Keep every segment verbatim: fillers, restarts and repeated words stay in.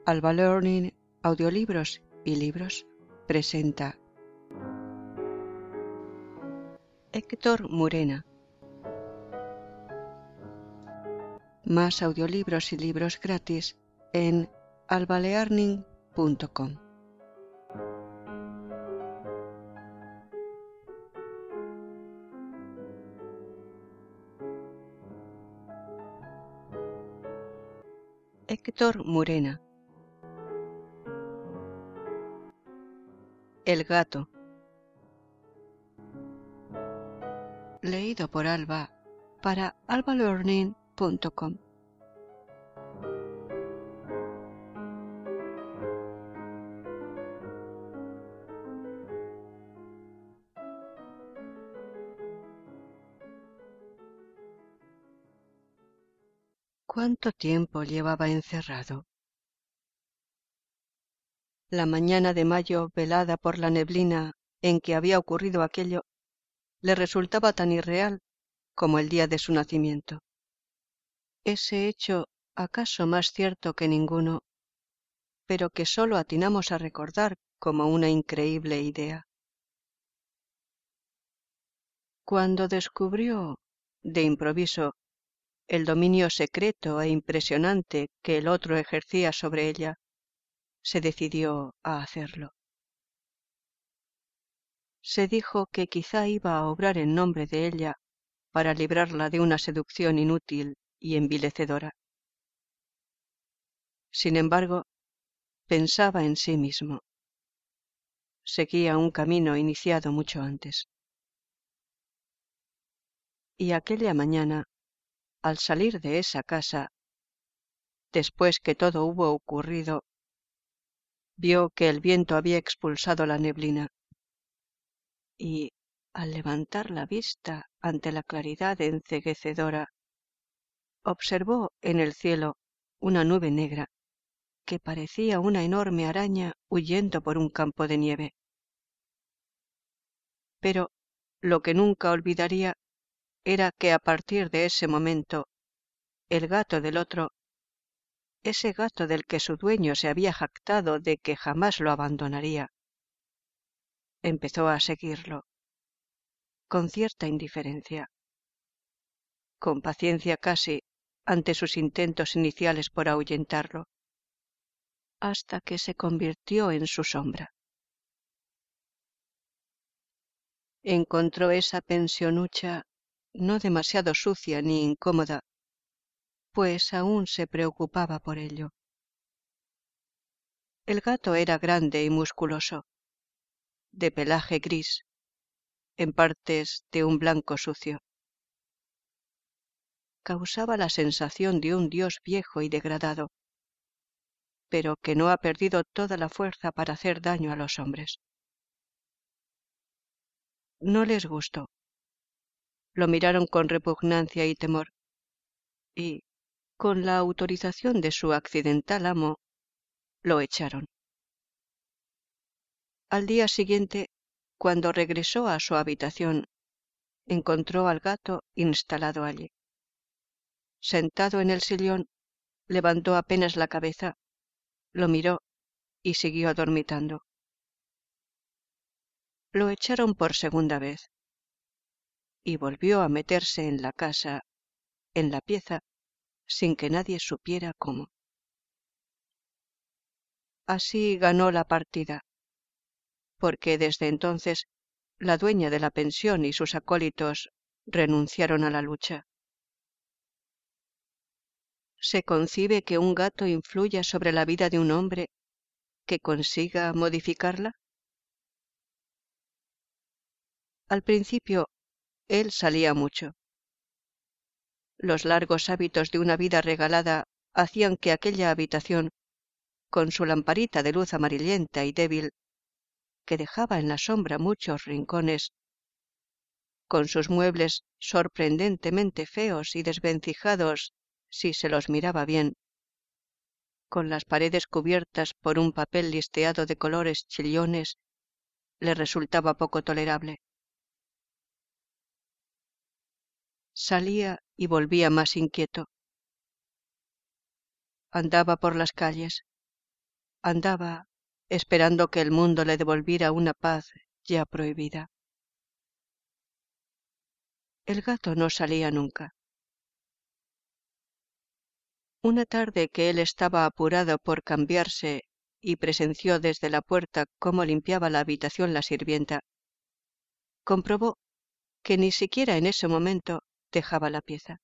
Alba Learning, audiolibros y libros, presenta Héctor Murena. Más audiolibros y libros gratis en alba learning punto com. Héctor Murena. El gato. Leído por Alba para alba learning punto com. ¿Cuánto tiempo llevaba encerrado? La mañana de mayo, velada por la neblina en que había ocurrido aquello, le resultaba tan irreal como el día de su nacimiento. Ese hecho, acaso más cierto que ninguno, pero que sólo atinamos a recordar como una increíble idea. Cuando descubrió, de improviso, el dominio secreto e impresionante que el otro ejercía sobre ella, se decidió a hacerlo. Se dijo que quizá iba a obrar en nombre de ella para librarla de una seducción inútil y envilecedora. Sin embargo, pensaba en sí mismo. Seguía un camino iniciado mucho antes. Y aquella mañana, al salir de esa casa, después que todo hubo ocurrido, vio que el viento había expulsado la neblina y, al levantar la vista ante la claridad enceguecedora, observó en el cielo una nube negra que parecía una enorme araña huyendo por un campo de nieve. Pero lo que nunca olvidaría era que a partir de ese momento el gato del otro, ese gato del que su dueño se había jactado de que jamás lo abandonaría, empezó a seguirlo, con cierta indiferencia, con paciencia casi ante sus intentos iniciales por ahuyentarlo, hasta que se convirtió en su sombra. Encontró esa pensionucha no demasiado sucia ni incómoda, pues aún se preocupaba por ello. El gato era grande y musculoso, de pelaje gris, en partes de un blanco sucio. Causaba la sensación de un dios viejo y degradado, pero que no ha perdido toda la fuerza para hacer daño a los hombres. No les gustó. Lo miraron con repugnancia y temor, y, con la autorización de su accidental amo, lo echaron. Al día siguiente, cuando regresó a su habitación, encontró al gato instalado allí. Sentado en el sillón, levantó apenas la cabeza, lo miró y siguió dormitando. Lo echaron por segunda vez, y volvió a meterse en la casa, en la pieza, sin que nadie supiera cómo. Así ganó la partida, porque desde entonces la dueña de la pensión y sus acólitos renunciaron a la lucha. ¿Se concibe que un gato influya sobre la vida de un hombre, que consiga modificarla? Al principio, él salía mucho. Los largos hábitos de una vida regalada hacían que aquella habitación, con su lamparita de luz amarillenta y débil, que dejaba en la sombra muchos rincones, con sus muebles sorprendentemente feos y desvencijados si se los miraba bien, con las paredes cubiertas por un papel listeado de colores chillones, le resultaba poco tolerable. Salía y volvía más inquieto. Andaba por las calles, andaba esperando que el mundo le devolviera una paz ya prohibida. El gato no salía nunca. Una tarde que él estaba apurado por cambiarse y presenció desde la puerta cómo limpiaba la habitación la sirvienta, comprobó que ni siquiera en ese momento dejaba la pieza.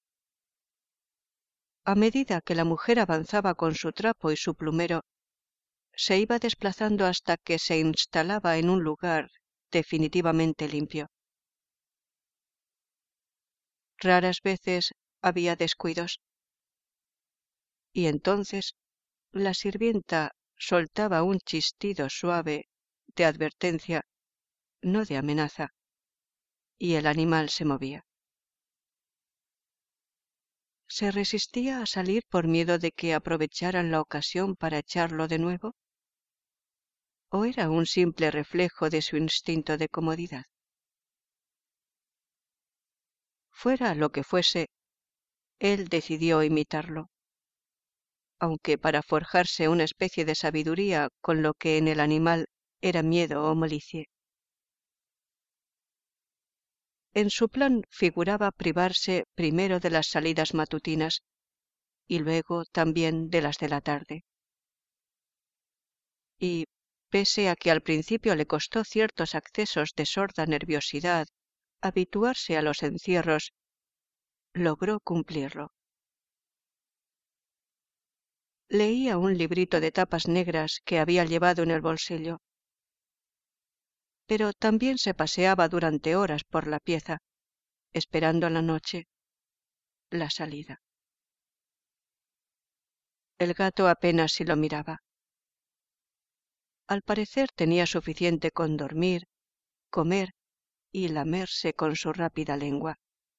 A medida que la mujer avanzaba con su trapo y su plumero, se iba desplazando hasta que se instalaba en un lugar definitivamente limpio. Raras veces había descuidos, y entonces la sirvienta soltaba un chistido suave de advertencia, no de amenaza, y el animal se movía. ¿Se resistía a salir por miedo de que aprovecharan la ocasión para echarlo de nuevo? ¿O era un simple reflejo de su instinto de comodidad? Fuera lo que fuese, él decidió imitarlo, aunque para forjarse una especie de sabiduría con lo que en el animal era miedo o malicia. En su plan figuraba privarse primero de las salidas matutinas y luego también de las de la tarde. Y, pese a que al principio le costó ciertos accesos de sorda nerviosidad habituarse a los encierros, logró cumplirlo. Leía un librito de tapas negras que había llevado en el bolsillo, pero también se paseaba durante horas por la pieza, esperando a la noche la salida. El gato apenas si lo miraba. Al parecer tenía suficiente con dormir, comer y lamerse con su rápida lengua.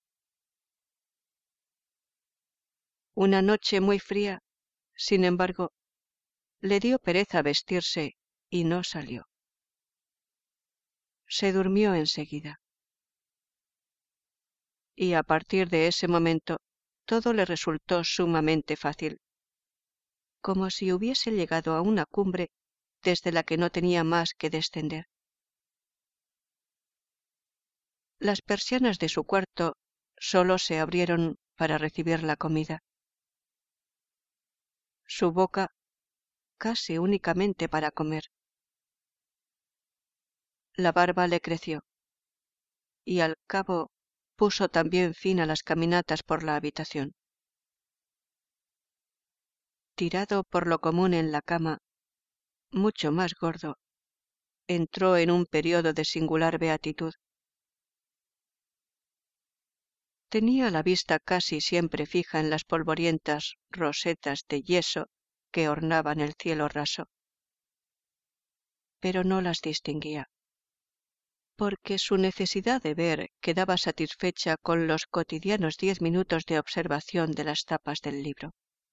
Una noche muy fría, sin embargo, le dio pereza vestirse y no salió. Se durmió enseguida. Y a partir de ese momento todo le resultó sumamente fácil, como si hubiese llegado a una cumbre desde la que no tenía más que descender. Las persianas de su cuarto solo se abrieron para recibir la comida. Su boca casi únicamente para comer. La barba le creció, y al cabo puso también fin a las caminatas por la habitación. Tirado por lo común en la cama, mucho más gordo, entró en un periodo de singular beatitud. Tenía la vista casi siempre fija en las polvorientas rosetas de yeso que ornaban el cielo raso, pero no las distinguía, porque su necesidad de ver quedaba satisfecha con los cotidianos diez minutos de observación de las tapas del libro.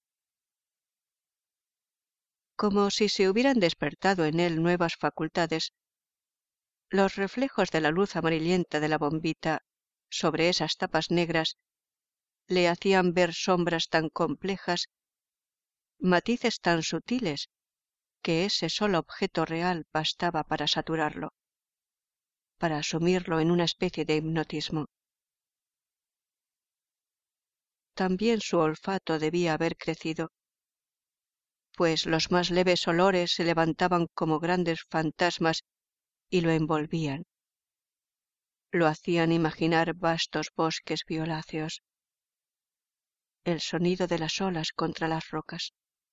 Como si se hubieran despertado en él nuevas facultades, los reflejos de la luz amarillenta de la bombita sobre esas tapas negras le hacían ver sombras tan complejas, matices tan sutiles, que ese solo objeto real bastaba para saturarlo, para sumirlo en una especie de hipnotismo. También su olfato debía haber crecido, pues los más leves olores se levantaban como grandes fantasmas y lo envolvían. Lo hacían imaginar vastos bosques violáceos, el sonido de las olas contra las rocas.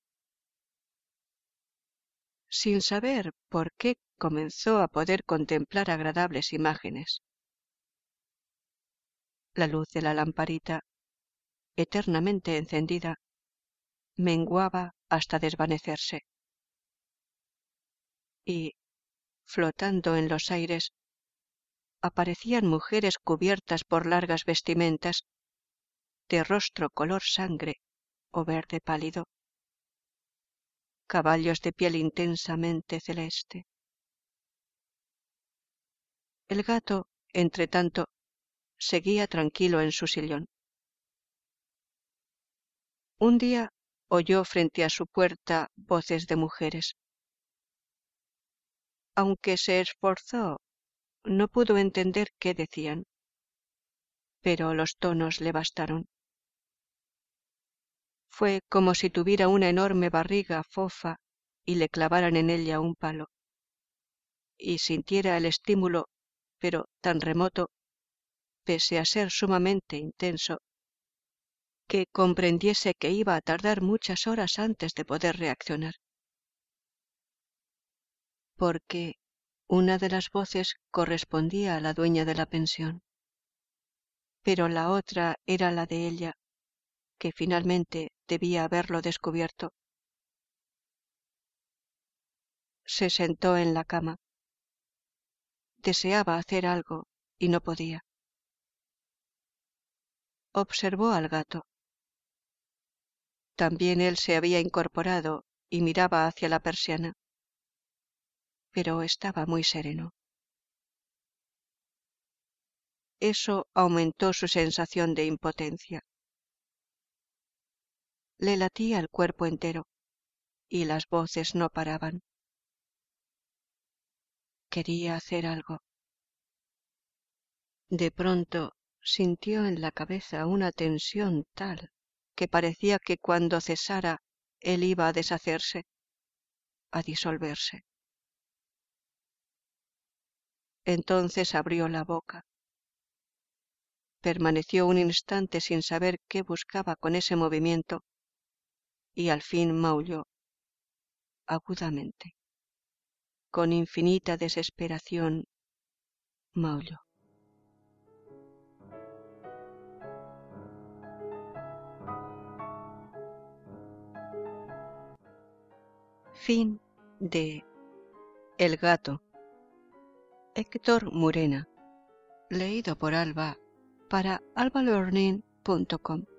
Sin saber por qué comenzó a poder contemplar agradables imágenes. La luz de la lamparita, eternamente encendida, menguaba hasta desvanecerse. Y, flotando en los aires, aparecían mujeres cubiertas por largas vestimentas, de rostro color sangre o verde pálido, caballos de piel intensamente celeste. El gato, entretanto, seguía tranquilo en su sillón. Un día oyó frente a su puerta voces de mujeres. Aunque se esforzó, no pudo entender qué decían, pero los tonos le bastaron. Fue como si tuviera una enorme barriga fofa y le clavaran en ella un palo, y sintiera el estímulo, pero tan remoto, pese a ser sumamente intenso, que comprendiese que iba a tardar muchas horas antes de poder reaccionar. Porque una de las voces correspondía a la dueña de la pensión, pero la otra era la de ella, que finalmente debía haberlo descubierto. Se sentó en la cama. Deseaba hacer algo y no podía. Observó al gato. También él se había incorporado y miraba hacia la persiana, pero estaba muy sereno. Eso aumentó su sensación de impotencia. Le latía el cuerpo entero y las voces no paraban. Quería hacer algo. De pronto sintió en la cabeza una tensión tal que parecía que cuando cesara él iba a deshacerse, a disolverse. Entonces abrió la boca. Permaneció un instante sin saber qué buscaba con ese movimiento y al fin maulló agudamente. Con infinita desesperación maulló. Fin de El gato. Héctor Murena. Leído por Alba para alba learning punto com.